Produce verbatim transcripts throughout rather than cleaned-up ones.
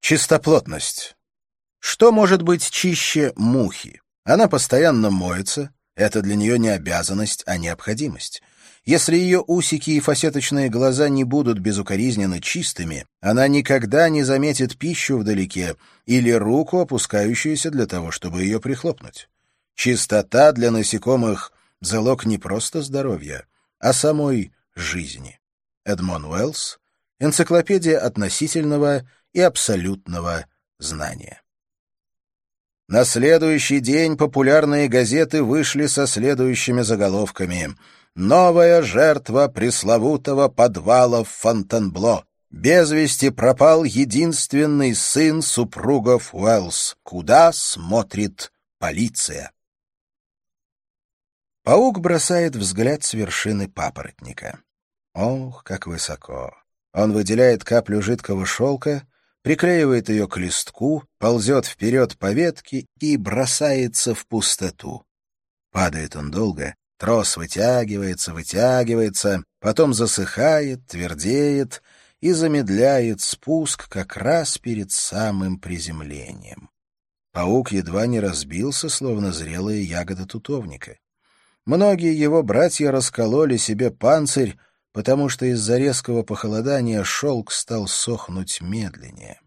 Чистоплотность. Что может быть чище мухи? Она постоянно моется. Это для нее не обязанность, а необходимость. Если ее усики и фасеточные глаза не будут безукоризненно чистыми, она никогда не заметит пищу вдалеке или руку, опускающуюся для того, чтобы ее прихлопнуть. Чистота для насекомых — залог не просто здоровья, а самой жизни. Эдмон Уэллс. Энциклопедия относительного и абсолютного знания. На следующий день популярные газеты вышли со следующими заголовками: «Новая жертва пресловутого подвала в Фонтенбло. Без вести пропал единственный сын супругов Уэллс. Куда смотрит полиция?» Паук бросает взгляд с вершины папоротника. Ох, как высоко! Он выделяет каплю жидкого шелка, приклеивает ее к листку, ползет вперед по ветке и бросается в пустоту. Падает он долго, трос вытягивается, вытягивается, потом засыхает, твердеет и замедляет спуск как раз перед самым приземлением. Паук едва не разбился, словно зрелая ягода тутовника. Многие его братья раскололи себе панцирь, потому что из-за резкого похолодания шелк стал сохнуть медленнее.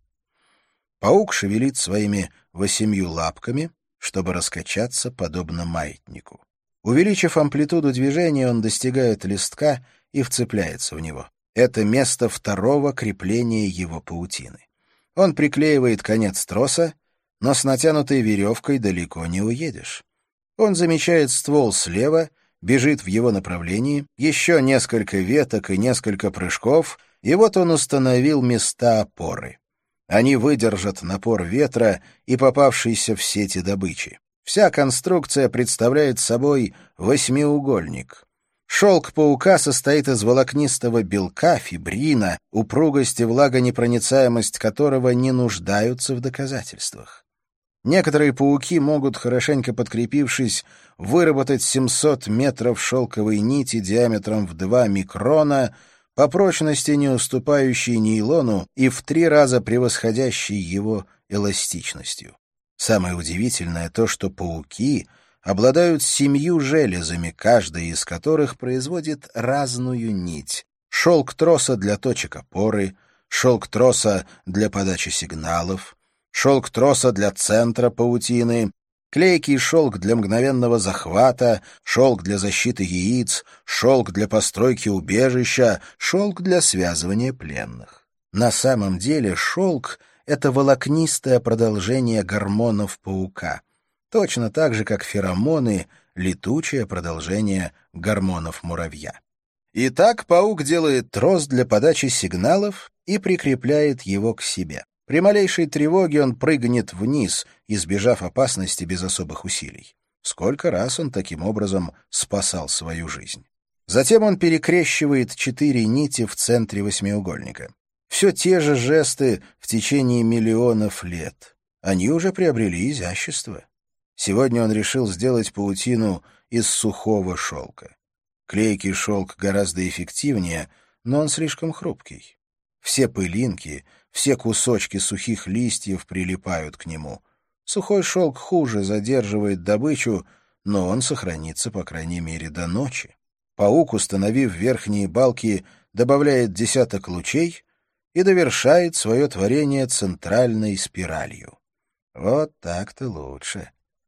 Паук шевелит своими восемью лапками, чтобы раскачаться подобно маятнику. Увеличив амплитуду движения, он достигает листка и вцепляется в него. Это место второго крепления его паутины. Он приклеивает конец троса, но с натянутой веревкой далеко не уедешь. Он замечает ствол слева, бежит в его направлении, еще несколько веток и несколько прыжков, и вот он установил места опоры. Они выдержат напор ветра и попавшейся в сети добычи. Вся конструкция представляет собой восьмиугольник. Шелк паука состоит из волокнистого белка, фибрина, упругость и влагонепроницаемость которого не нуждаются в доказательствах. Некоторые пауки могут, хорошенько подкрепившись, выработать семьсот метров шелковой нити диаметром в два микрона, по прочности не уступающей нейлону и в три раза превосходящей его эластичностью. Самое удивительное то, что пауки обладают семью железами, каждая из которых производит разную нить. Шелк троса для точек опоры, шелк троса для подачи сигналов, шелк троса для центра паутины, клейкий шелк для мгновенного захвата, шелк для защиты яиц, шелк для постройки убежища, шелк для связывания пленных. На самом деле шелк — это волокнистое продолжение гормонов паука, точно так же, как феромоны — летучее продолжение гормонов муравья. Итак, паук делает трос для подачи сигналов и прикрепляет его к себе. При малейшей тревоге он прыгнет вниз, избежав опасности без особых усилий. Сколько раз он таким образом спасал свою жизнь. Затем он перекрещивает четыре нити в центре восьмиугольника. Все те же жесты в течение миллионов лет. Они уже приобрели изящество. Сегодня он решил сделать паутину из сухого шелка. Клейкий шелк гораздо эффективнее, но он слишком хрупкий. Все пылинки, все кусочки сухих листьев прилипают к нему. Сухой шелк хуже задерживает добычу, но он сохранится, по крайней мере, до ночи. Паук, установив верхние балки, добавляет десяток лучей и довершает свое творение центральной спиралью. Вот так-то лучше.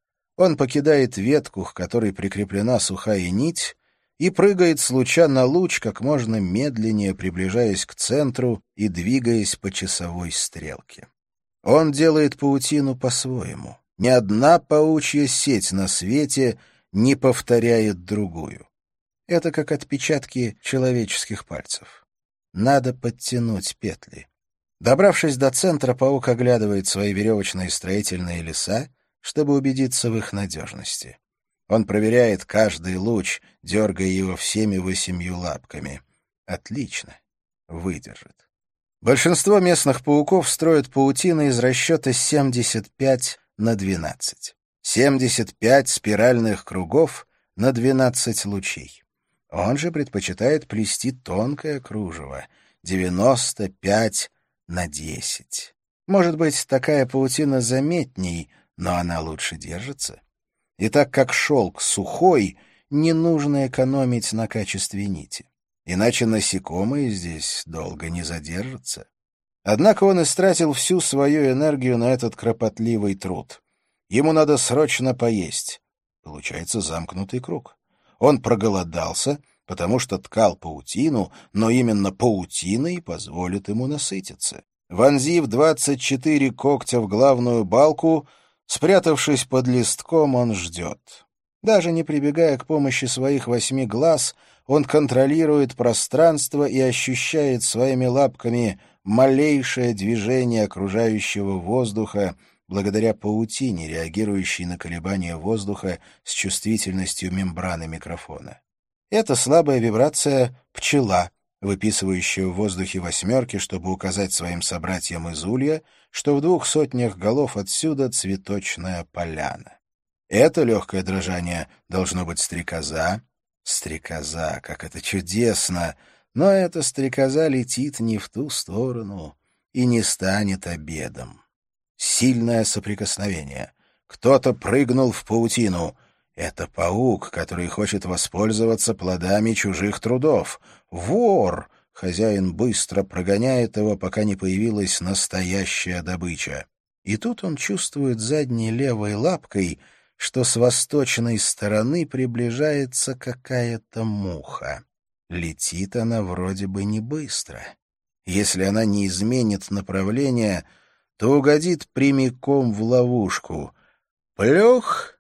Он покидает ветку, к которой прикреплена сухая нить, и прыгает с луча на луч, как можно медленнее приближаясь к центру и двигаясь по часовой стрелке. Он делает паутину по-своему. Ни одна паучья сеть на свете не повторяет другую. Это как отпечатки человеческих пальцев. Надо подтянуть петли. Добравшись до центра, паук оглядывает свои веревочные строительные леса, чтобы убедиться в их надежности. Он проверяет каждый луч, дергая его всеми восемью лапками. Отлично. Выдержит. Большинство местных пауков строят паутины из расчета семьдесят пять на двенадцать. семьдесят пять спиральных кругов на двенадцать лучей. Он же предпочитает плести тонкое кружево — девяносто пять на десять. Может быть, такая паутина заметней, но она лучше держится. И так как шелк сухой, не нужно экономить на качестве нити. Иначе насекомые здесь долго не задержатся. Однако он истратил всю свою энергию на этот кропотливый труд. Ему надо срочно поесть. Получается замкнутый круг. Он проголодался, потому что ткал паутину, но именно паутина и позволит ему насытиться. Вонзив двадцать четыре когтя в главную балку, спрятавшись под листком, он ждет. Даже не прибегая к помощи своих восьми глаз, он контролирует пространство и ощущает своими лапками малейшее движение окружающего воздуха благодаря паутине, реагирующей на колебания воздуха с чувствительностью мембраны микрофона. Это слабая вибрация пчела, выписывающая в воздухе восьмерки, чтобы указать своим собратьям из улья, что в двух сотнях голов отсюда цветочная поляна. Это легкое дрожание должно быть стрекоза. Стрекоза, как это чудесно! Но эта стрекоза летит не в ту сторону и не станет обедом. Сильное соприкосновение. Кто-то прыгнул в паутину. Это паук, который хочет воспользоваться плодами чужих трудов. Вор! Хозяин быстро прогоняет его, пока не появилась настоящая добыча. И тут он чувствует задней левой лапкой, что с восточной стороны приближается какая-то муха. Летит она вроде бы не быстро. Если она не изменит направление, то угодит прямиком в ловушку. Плюх!